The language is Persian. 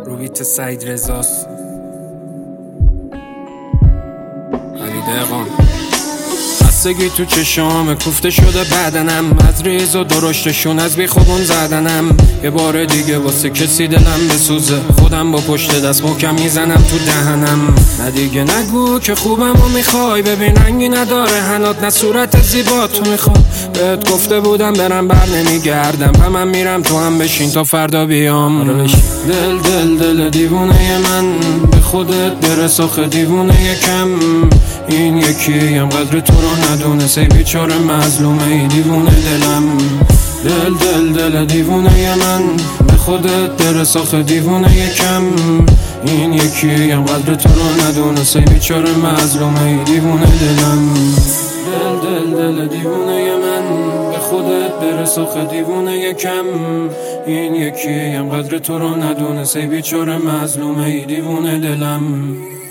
روبیت سعید رزاست. علی دقان خستگی تو چشام کوفته شده بدنم، از ریز و درشتشون از بی خوبون زدنم. یه بار دیگه واسه کسی دلم بسوزه، خودم با پشت دست محکم میزنم تو دهنم. نه دیگه نگو که خوبم و میخوای، ببین رنگی نداره هنات، نه صورت زیبا تو میخوای. بهت گفته بودم برم بر نمیگردم، و من میرم تو هم بشین تا فردا بیام. دل دل دل دیوونه من، به خودت برس آخه دیوونه یکم. این یکی هم قدر تو رو ندونه، سی بیچاره مظلومه ای دیوونه دلم. دل دل دل دیوونه من، به خودت برس آخه دیوونه یکم. این یکی هم قدر تو رو ندونه، سی بیچاره مظلومه ای دیوونه دلم. دل دل دل دیوونه من، به خودت برس آخه دیوونه یکم. این یکی هم قدر تو رو ندونه، سی بیچاره مظلومه ای دیوونه دلم.